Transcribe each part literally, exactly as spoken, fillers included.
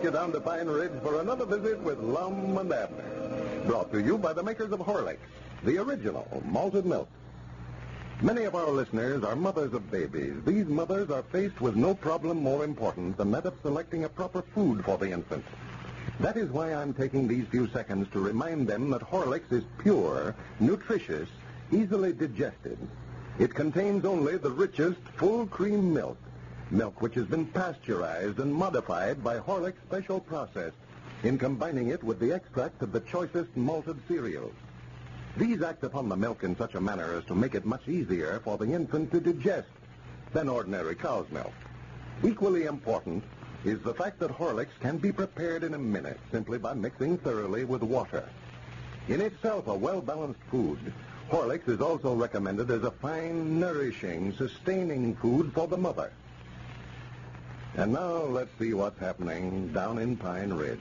you down to Pine Ridge for another visit with Lum and Abner. Brought to you by the makers of Horlicks, the original malted milk. Many of our listeners are mothers of babies. These mothers are faced with no problem more important than that of selecting a proper food for the infant. That is why I'm taking these few seconds to remind them that Horlicks is pure, nutritious, easily digested. It contains only the richest full-cream milk, milk which has been pasteurized and modified by Horlicks' special process in combining it with the extract of the choicest malted cereals. These act upon the milk in such a manner as to make it much easier for the infant to digest than ordinary cow's milk. Equally important is the fact that Horlicks can be prepared in a minute simply by mixing thoroughly with water. In itself a well-balanced food, Horlicks is also recommended as a fine, nourishing, sustaining food for the mother. And now let's see what's happening down in Pine Ridge.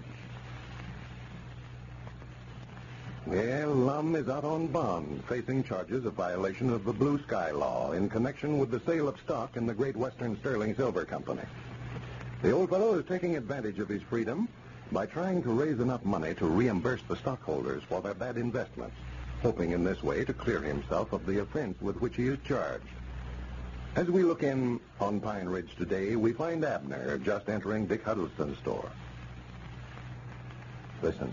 Well, Lum is out on bond, facing charges of violation of the Blue Sky Law in connection with the sale of stock in the Great Western Sterling Silver Company. The old fellow is taking advantage of his freedom by trying to raise enough money to reimburse the stockholders for their bad investments, hoping in this way to clear himself of the offense with which he is charged. As we look in on Pine Ridge today, we find Abner just entering Dick Huddleston's store. Listen.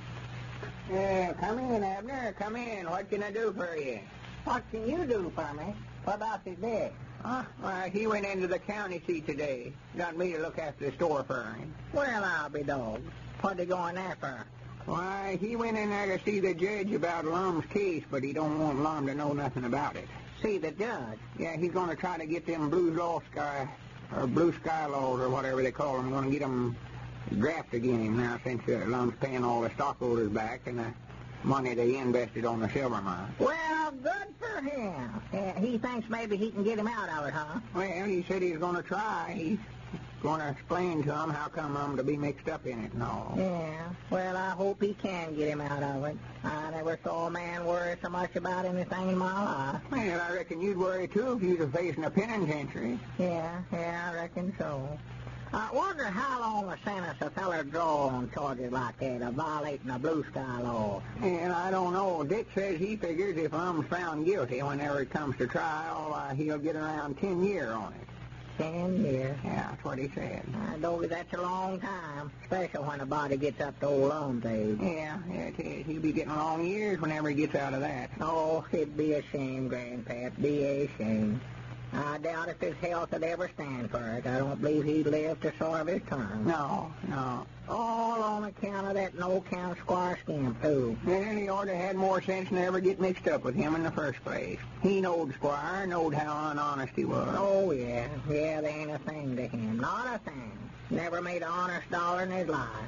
Yeah, come in, Abner. Come in. What can I do for you? What can you do for me? What about his dad? Huh? Why, he went into the county seat today. Got me to look after the store for him. Well, I'll be dogged. What'd he go in there for? Why, he went in there to see the judge about Lum's case, but he don't want Lum to know nothing about it. See the judge? Yeah, he's going to try to get them Blue Law Sky, or Blue Sky Laws, or whatever they call them, going to get them drafted against him now since uh, Lum's paying all the stockholders back and the money they invested on the silver mine. Well, good for him. Uh, he thinks maybe he can get him out of it, huh? Well, he said he's going to try. He's going to explain to him how come I'm to be mixed up in it and all. Yeah, well, I hope he can get him out of it. I never saw a man worry so much about anything in my life. Well, I reckon you'd worry, too, if you was facing a penitentiary. Yeah, yeah, I reckon so. I wonder how long a sentence a feller draw on charges like that of violating the Blue Sky Law. And I don't know. Dick says he figures if I'm found guilty whenever it comes to trial, uh, he'll get around ten years on it. Ten years? Yeah, that's what he said. I know that's a long time, especially when a body gets up to old Lum's age. Yeah, yeah, it is. He'll be getting long years whenever he gets out of that. Oh, it'd be a shame, Grandpap. Be a shame. I doubt if his health would ever stand for it. I don't believe he'd live to serve his term. No, no. All on account of that no-count Squire Skimp, too. Then he ought to have more sense than ever get mixed up with him in the first place. He knowed Squire, knowed how unhonest he was. Oh, yeah. Yeah, there ain't a thing to him. Not a thing. Never made an honest dollar in his life.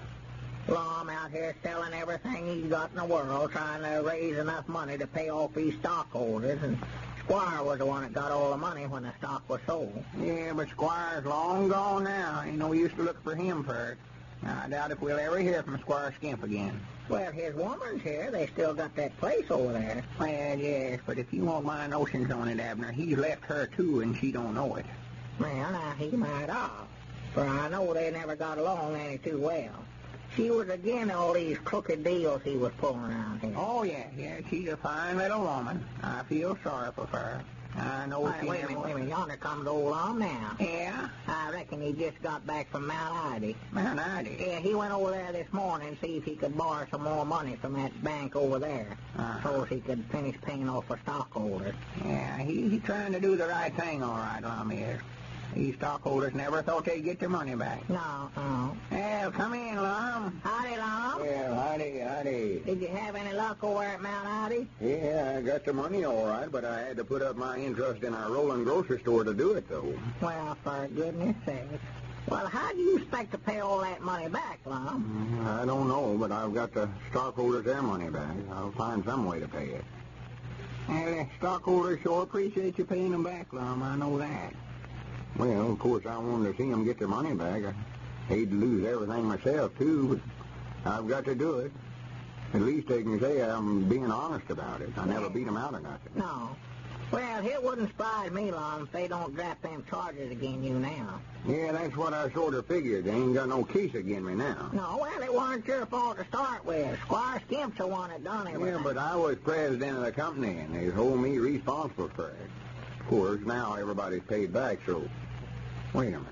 Lum out here selling everything he's got in the world, trying to raise enough money to pay off his stockholders, and Squire was the one that got all the money when the stock was sold. Yeah, but Squire's long gone now. Ain't no use to look for him for it. I doubt if we'll ever hear from Squire Skimp again. Well, his woman's here. They still got that place over there. Well, yes, but if you want my notions on it, Abner, he's left her, too, and she don't know it. Well, now, he might have. For I know they never got along any too well. She was again all these crooked deals he was pulling around here. Oh, yeah, yeah, she's a fine little woman. I feel sorry for her. I know Wait, she wait a minute, wait a minute. Yonder comes old Lum now. Yeah? I reckon he just got back from Mount Ida. Mount Ida? Yeah, he went over there this morning to see if he could borrow some more money from that bank over there. Uh-huh. So he could finish paying off for stockholders. Yeah, he, he's trying to do the right thing, all right, Lum is. These stockholders never thought they'd get their money back. No, no. Well, come in, Lum. Howdy, Lum. Well, howdy, howdy. Did you have any luck over at Mount Ida? Yeah, I got the money all right, but I had to put up my interest in our rolling grocery store to do it, though. Well, for goodness sake. Well, how do you expect to pay all that money back, Lum? Mm, I don't know, but I've got the stockholders their money back. I'll find some way to pay it. Well, the stockholders sure appreciate you paying them back, Lum. I know that. Well, of course, I wanted to see them get their money back. I hate to lose everything myself, too, but I've got to do it. At least they can say I'm being honest about it. I never beat them out of nothing. No. Well, it wouldn't surprise me, Lon, if they don't drop them charges again you now. Yeah, that's what I sort of figured. They ain't got no case against me now. No, well, it wasn't your fault to start with. Squire Skimp's the one that done everything. Yeah, but I was president of the company, and they hold me responsible for it. Of course, now everybody's paid back, so... Wait a minute.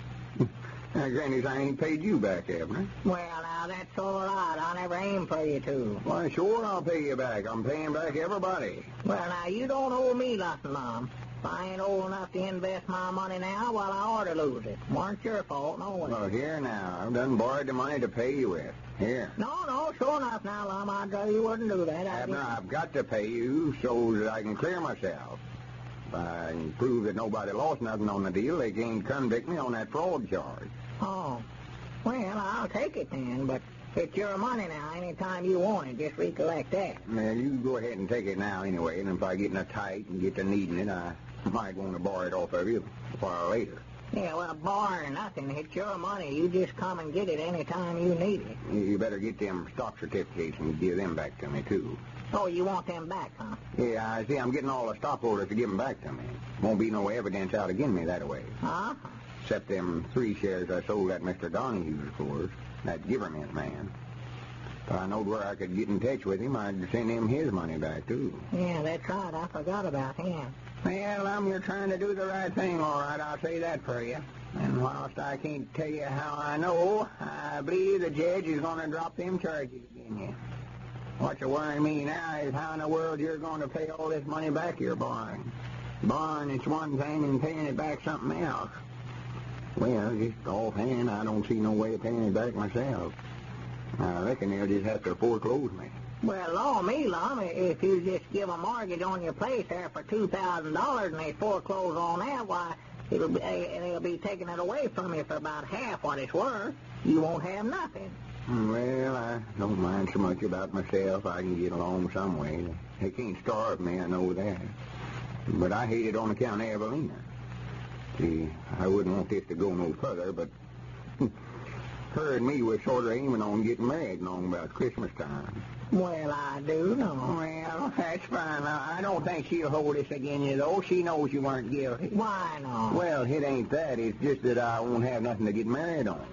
Now, Granny, I ain't paid you back, haven't I? Well, now, that's all right. I never aim for you to. Why, sure I'll pay you back. I'm paying back everybody. Well, now, you don't owe me nothing, Mom. If I ain't old enough to invest my money now, well, I ought to lose it. Weren't your fault, no way. Well, here now. I've done borrowed the money to pay you with. Here. No, no, sure enough now, Lum. I'd tell you wouldn't do that. Abner, I've got to pay you so that I can clear myself. If I can prove that nobody lost nothing on the deal, they can't convict me on that fraud charge. Oh. Well, I'll take it then, but it's your money now. Any time you want it, just recollect that. Well, you go ahead and take it now anyway, and if I get in a tight and get to needing it, I might want to borrow it off of you a while later. Yeah, well, borrowing nothing. It's your money. You just come and get it any time you need it. You better get them stock certificates and give them back to me, too. Oh, you want them back, huh? Yeah, I see. I'm getting all the stockholders to give them back to me. Won't be no evidence out against me that way. Huh? Except them three shares I sold that Mister Donahue, of course, that Giverman man. If I knowed where I could get in touch with him, I'd send him his money back, too. Yeah, that's right. I forgot about him. Well, um, you're trying to do the right thing, all right. I'll say that for you. And whilst I can't tell you how I know, I believe the judge is going to drop them charges again you. What's worrying me now is how in the world you're going to pay all this money back you're borrowing. Borrowing it's one thing and paying it back something else. Well, just offhand, I don't see no way of paying it back myself. I reckon they'll just have to foreclose me. Well, law me, Lum, if you just give a mortgage on your place there for two thousand dollars and they foreclose on that, why, it'll be, they'll be taking it away from you for about half what it's worth. You won't have nothing. Well, I don't mind so much about myself. I can get along some way. They can't starve me, I know that. But I hate it on account of Evelina. See, I wouldn't want this to go no further, but her and me were sort of aiming on getting married along about Christmas time. Well, I do know. Well, that's fine. I don't think she'll hold this against you, though. She knows you weren't guilty. Why not? Well, it ain't that. It's just that I won't have nothing to get married on.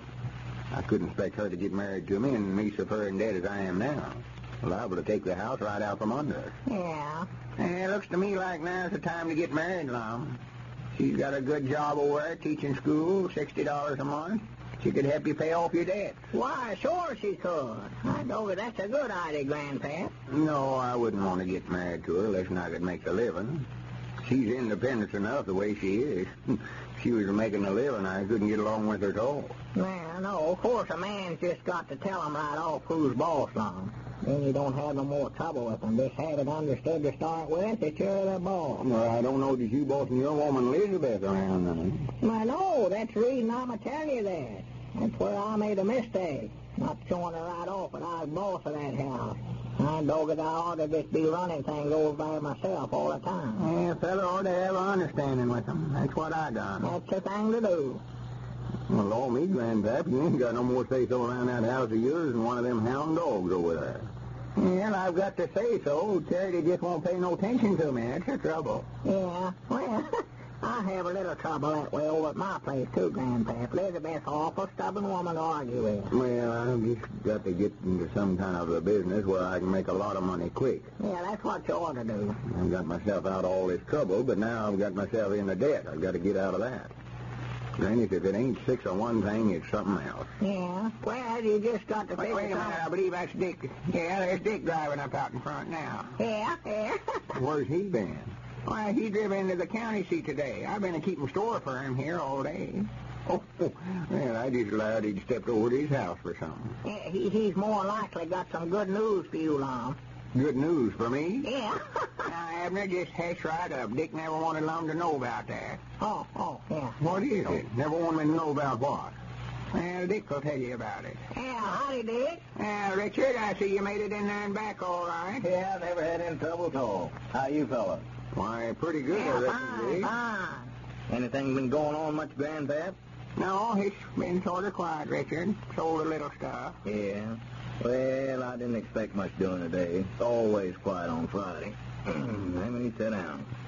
I couldn't expect her to get married to me and me so her in debt as I am now. Liable to take the house right out from under her. Yeah. It looks to me like now's the time to get married, Lum. She's got a good job over there teaching school, sixty dollars a month. She could help you pay off your debt. Why, sure she could. I know that's a good idea, Grandpap. No, I wouldn't want to get married to her unless I could make a living. She's independent enough the way she is. If she was making a living, I couldn't get along with her at all. Well, no, of course a man's just got to tell him right off who's boss, Lum. Then you don't have no more trouble with them. Just have it understood to start with that you're the boss. Well, I don't know that you bossing your woman Elizabeth around, then. Well, no, that's the reason I'm a telling you that. That's where I made a mistake. Not showing her right off that I was boss of that house. I dog it, I ought to just be running things over by myself all the time. Yeah, a fella ought to have an understanding with them. That's what I done. That's the thing to do. Well, law me, Grandpap, you ain't got no more say-so around that house of yours than one of them hound dogs over there. Well, I've got to say so. Charity just won't pay no attention to me. That's the trouble. Yeah, well, I have a little trouble that way over at my place, too, Grandpap. Elizabeth's an awful stubborn woman to argue with. Well, I've just got to get into some kind of a business where I can make a lot of money quick. Yeah, that's what you ought to do. I've got myself out of all this trouble, but now I've got myself into debt. I've got to get out of that. Granny, if it ain't six of one thing, it's something else. Yeah, well, you just got to Wait, figure wait a minute. out- I believe that's Dick. Yeah, there's Dick driving up out in front now. Yeah, yeah. Where's he been? Why, he drove into the county seat today. I've been keeping store for him here all day. Oh, well, I just allowed he'd stepped over to his house for something. Yeah, he, he's more likely got some good news for you, Lum. Good news for me? Yeah. Now, Abner, just hush right up. Dick never wanted Lum to know about that. oh, oh, yeah. What is it? Never wanted me to know about what? Well, Dick will tell you about it. Yeah, howdy, Dick. Now, Richard, I see you made it in there and back all right. Yeah, never had any trouble at all. How you fellas? Why, pretty good, I Yeah, reckon, fine, Dick. fine. Anything been going on much, Grandpap? No, it's been sort of quiet, Richard. Sold a little stuff. Yeah. Well, I didn't expect much doing today. It's always quiet on Friday. Let me sit down.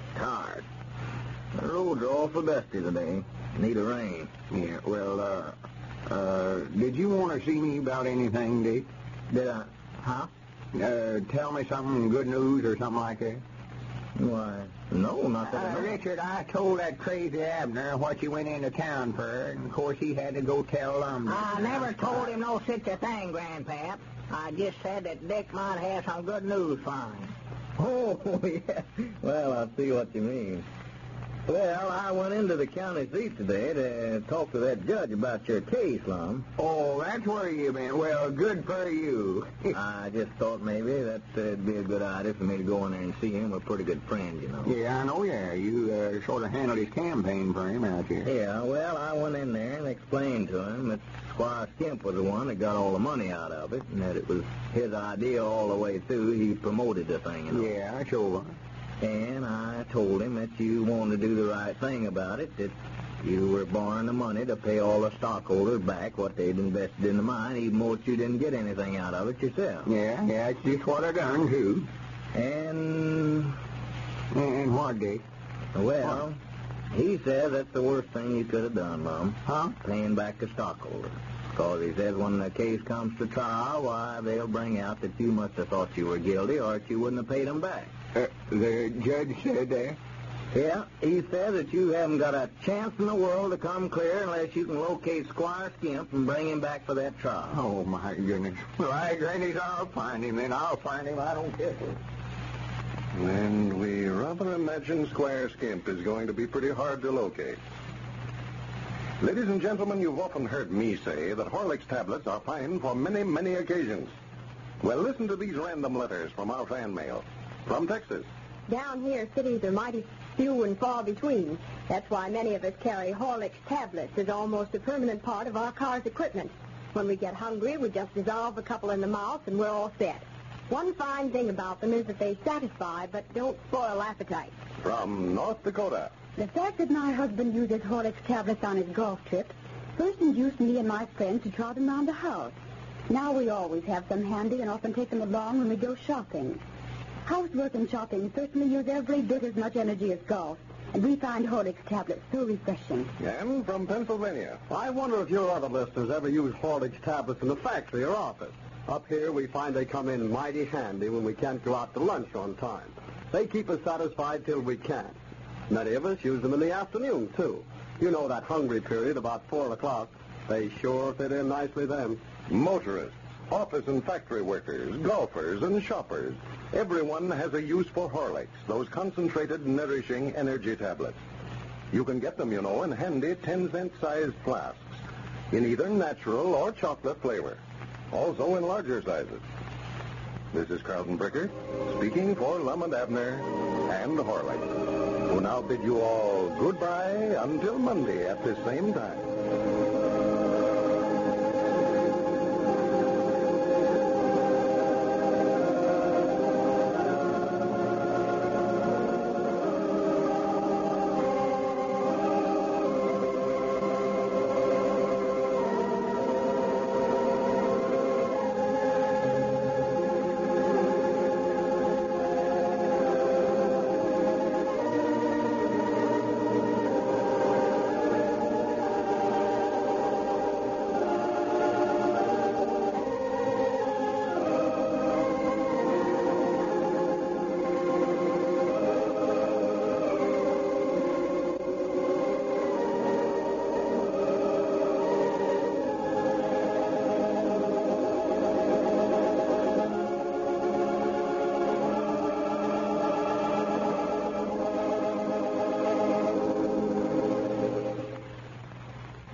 Tired. The roads are awful dusty today. Need a rain. Yeah, well, uh, uh, did you want to see me about anything, Dick? Did I? Huh? Uh, tell me something, good news or something like that? Why, no, not that I Uh, know. Richard, I told that crazy Abner what you went into town for, and of course he had to go tell Lumber. I never told him no such a thing, Grandpap. I just said that Dick might have some good news for him. Oh, yeah. Well, I see what you mean. Well, I went into the county seat today to talk to that judge about your case, Lum. Oh, that's where you been. Well, good for you. I just thought maybe that uh, would be a good idea for me to go in there and see him. We're pretty good friends, you know. Yeah, I know, yeah. You uh, sort of handled his campaign for him out here. Yeah, well, I went in there and explained to him that Squire Skimp was the one that got all the money out of it, and that it was his idea all the way through. He promoted the thing, you know. Yeah, sure. And I told him that you wanted to do the right thing about it, that you were borrowing the money to pay all the stockholders back what they'd invested in the mine, even though you didn't get anything out of it yourself. Yeah, yeah, it's just what I done, too. And, And what, Dick? well, he says that's the worst thing you could have done, Mom. Huh? Paying back the stockholders. Because he says when the case comes to trial, why, they'll bring out that you must have thought you were guilty or that you wouldn't have paid them back. Uh, the judge said that? Yeah, he said that you haven't got a chance in the world to come clear unless you can locate Squire Skimp and bring him back for that trial. Oh, my goodness. Well, I grannies, I'll find him, then I'll find him. I don't care. And we rather imagine Squire Skimp is going to be pretty hard to locate. Ladies and gentlemen, you've often heard me say that Horlicks tablets are fine for many, many occasions. Well, listen to these random letters from our fan mail. From Texas. Down here, cities are mighty few and far between. That's why many of us carry Horlicks tablets as almost a permanent part of our car's equipment. When we get hungry, we just dissolve a couple in the mouth and we're all set. One fine thing about them is that they satisfy but don't spoil appetite. From North Dakota. The fact that my husband uses Horlicks tablets on his golf trips first induced me and my friends to trot them around the house. Now we always have them handy and often take them along when we go shopping. Housework and shopping certainly use every bit as much energy as golf, and we find Horlicks tablets so refreshing. And from Pennsylvania. I wonder if your other listeners ever use Horlicks tablets in the factory or office. Up here, we find they come in mighty handy when we can't go out to lunch on time. They keep us satisfied till we can't. Many of us use them in the afternoon, too. You know that hungry period about four o'clock. They sure fit in nicely then. Motorists, office and factory workers, golfers, and shoppers. Everyone has a use for Horlicks, those concentrated, nourishing energy tablets. You can get them, you know, in handy ten-cent sized flasks, in either natural or chocolate flavor. Also in larger sizes. This is Carlton Bricker, speaking for Lum and Abner and Horlicks, who now bid you all goodbye until Monday at this same time.